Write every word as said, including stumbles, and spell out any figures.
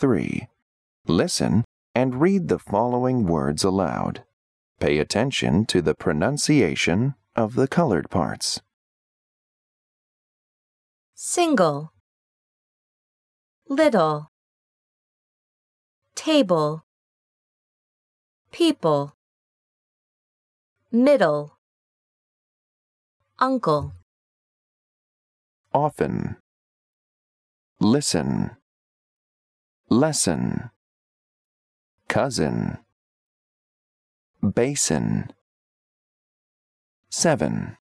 three. Listen and read the following words aloud. Pay attention to the pronunciation of the colored parts. Single, little, table, people, middle, uncle. Often, listen, lesson, cousin, basin. Seven.